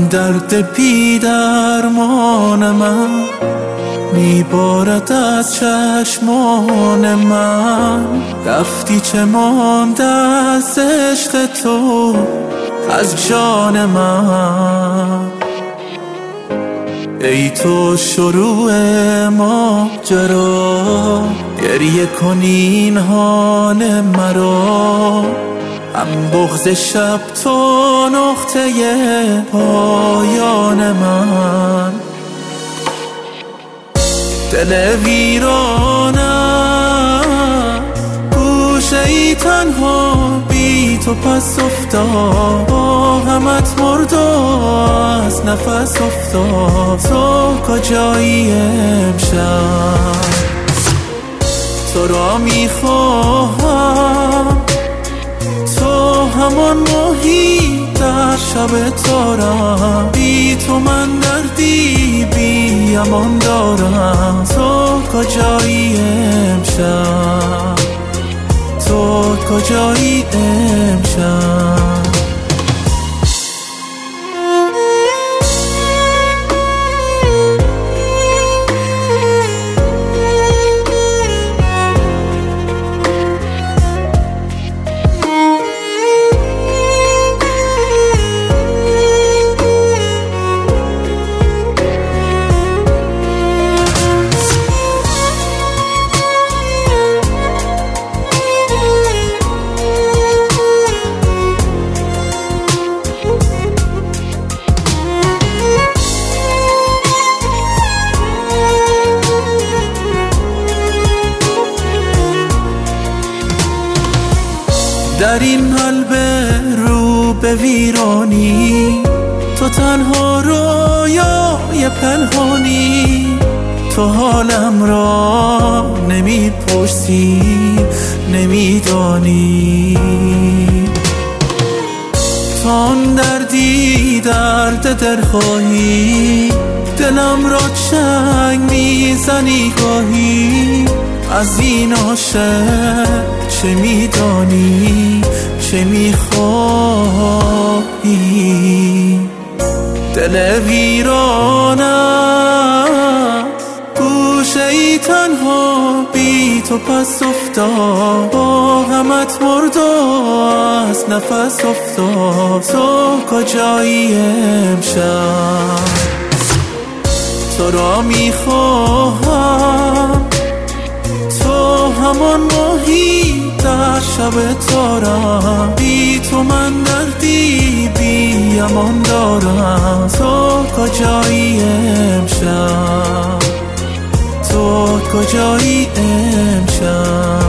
درد بی درمان من میبارد از چشمان من. رفتی چه مانده از عشق تو از جان من. ای تو شروع ماجرا، گریه کن این حال مرا. هم بغض شب تو نقطه پایان من. دل ویرانم گوشه ای تنها بی تو پس افتاد. با همت مرد و از نفس افتاد. تو کجایی امشب؟ تو را میخواهم، تو همان ماهی در شب تارم. بی تو من دردی بی امان دارم. تو کجایی امشب؟ تو کجایی امشب؟ در این قلب رو به ویرانی، تو تنها رویای پنهانی. تو حالم را نمیپرسی نمیدانی. تو آن دردی درد دلخواهی، دلم را چنگ میزنی گاهی. از این عاشق چه میدانی چه میخواهی؟ دل ویرانم گوشه ای تنها بی تو پس افتاد. با همت مرد و از نفس افتاد. تو کجایی امشب؟ تو را میخواهم، تو همان ماهی در شب تارم. بی تو من دردی بی امان دارم. تو کجایی امشب؟ تو کجایی امشب؟